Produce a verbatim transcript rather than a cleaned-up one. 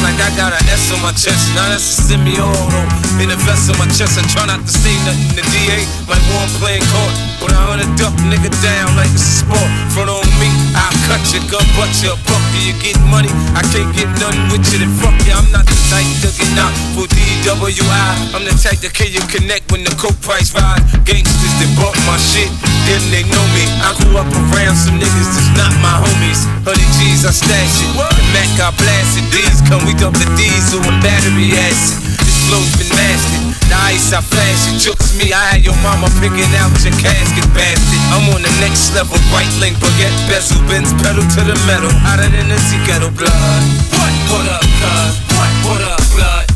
like I got an S on my chest. Now that's a semi-auto. In the vest on my chest, I try not to say nothing. The D A like one playing court. But I hunt a duck nigga down like it's a sport. Front on me, I'll cut your gun, butt your buck. Do you get money? I can't get nothing with you, then fuck you. I'm not the type to get knocked for D W I. I'm the type that can you connect when the coke price rise. Gangsters that bought my shit, them they know me. I grew up around some niggas that's not my homies. Hundred G's, I stash it. The Mac, I blast it. These come, we dump the diesel and battery acid. This flow's been mastered. The ice, I flash it. Jokes me, I had your mama picking out your casket bastard. I'm on the next level. Right link, baguette, bezel, Benz, pedal to the metal. Hotter than a tea kettle blood. What? What up, cuz? What? What up, blood?